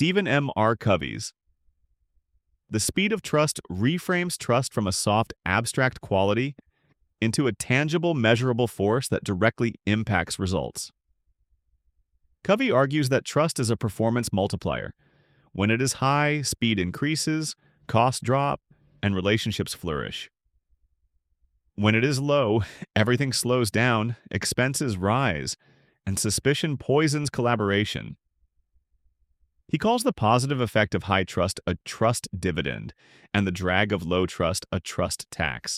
Stephen M. R. Covey's The Speed of Trust reframes trust from a soft, abstract quality into a tangible, measurable force that directly impacts results. Covey argues that trust is a performance multiplier. When it is high, speed increases, costs drop, and relationships flourish. When it is low, everything slows down, expenses rise, and suspicion poisons collaboration. He calls the positive effect of high trust a trust dividend, and the drag of low trust a trust tax.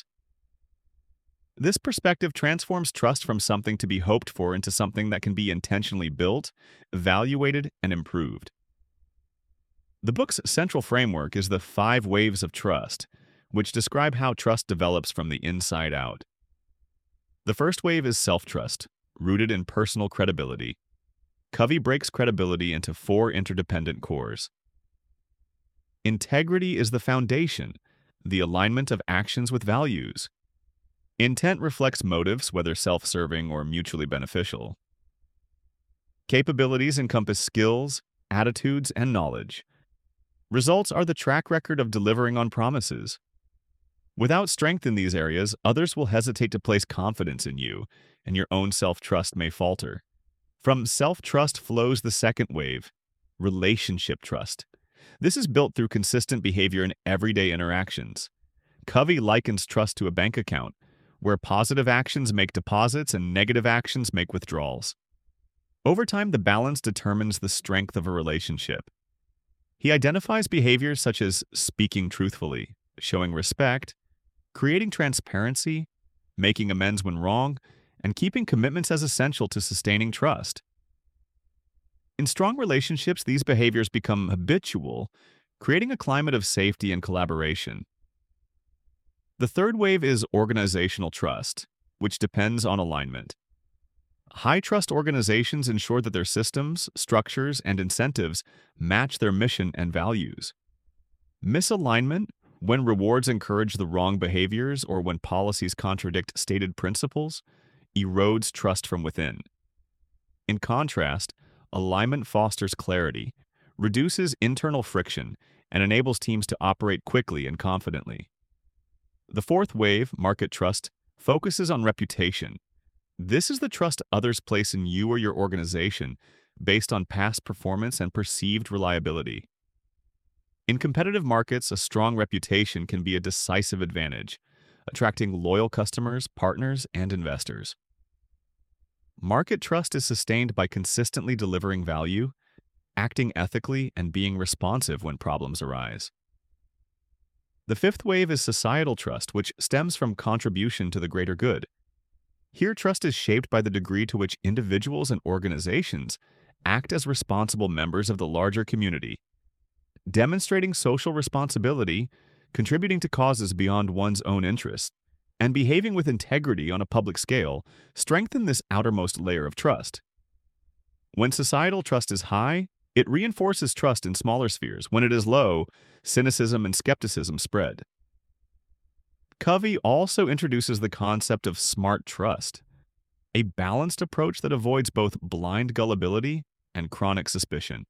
This perspective transforms trust from something to be hoped for into something that can be intentionally built, evaluated, and improved. The book's central framework is the 5 waves of trust, which describe how trust develops from the inside out. The first wave is self-trust, rooted in personal credibility. Covey breaks credibility into 4 interdependent cores. Integrity is the foundation, the alignment of actions with values. Intent reflects motives, whether self-serving or mutually beneficial. Capabilities encompass skills, attitudes, and knowledge. Results are the track record of delivering on promises. Without strength in these areas, others will hesitate to place confidence in you, and your own self-trust may falter. From self-trust flows the second wave, relationship trust. This is built through consistent behavior in everyday interactions. Covey likens trust to a bank account, where positive actions make deposits and negative actions make withdrawals. Over time, the balance determines the strength of a relationship. He identifies behaviors such as speaking truthfully, showing respect, creating transparency, making amends when wrong, and keeping commitments as essential to sustaining trust. In strong relationships, these behaviors become habitual, creating a climate of safety and collaboration. The third wave is organizational trust, which depends on alignment. High-trust organizations ensure that their systems, structures, and incentives match their mission and values. Misalignment, when rewards encourage the wrong behaviors or when policies contradict stated principles, erodes trust from within. In contrast, alignment fosters clarity, reduces internal friction, and enables teams to operate quickly and confidently. The fourth wave, market trust, focuses on reputation. This is the trust others place in you or your organization based on past performance and perceived reliability. In competitive markets, a strong reputation can be a decisive advantage, attracting loyal customers, partners, and investors. Market trust is sustained by consistently delivering value, acting ethically, and being responsive when problems arise. The fifth wave is societal trust, which stems from contribution to the greater good. Here, trust is shaped by the degree to which individuals and organizations act as responsible members of the larger community. Demonstrating social responsibility, contributing to causes beyond one's own interests, and behaving with integrity on a public scale strengthen this outermost layer of trust. When societal trust is high, it reinforces trust in smaller spheres. When it is low, cynicism and skepticism spread. Covey also introduces the concept of smart trust, a balanced approach that avoids both blind gullibility and chronic suspicion.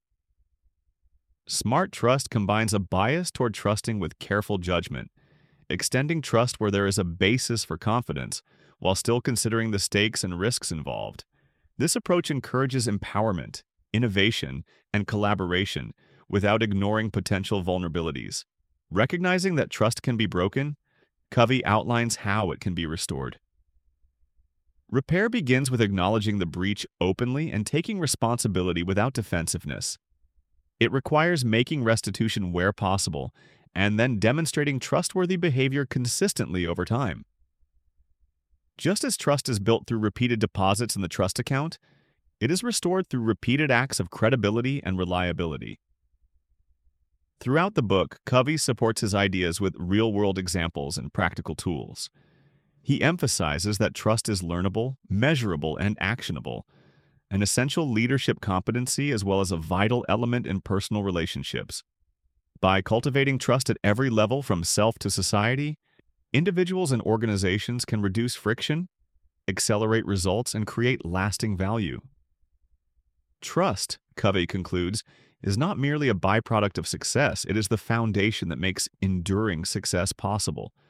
Smart trust combines a bias toward trusting with careful judgment, extending trust where there is a basis for confidence, while still considering the stakes and risks involved. This approach encourages empowerment, innovation, and collaboration without ignoring potential vulnerabilities. Recognizing that trust can be broken, Covey outlines how it can be restored. Repair begins with acknowledging the breach openly and taking responsibility without defensiveness. It requires making restitution where possible and then demonstrating trustworthy behavior consistently over time. Just as trust is built through repeated deposits in the trust account, it is restored through repeated acts of credibility and reliability. Throughout the book, Covey supports his ideas with real-world examples and practical tools. He emphasizes that trust is learnable, measurable, and actionable, an essential leadership competency as well as a vital element in personal relationships. By cultivating trust at every level from self to society, individuals and organizations can reduce friction, accelerate results, and create lasting value. Trust, Covey concludes, is not merely a byproduct of success, it is the foundation that makes enduring success possible.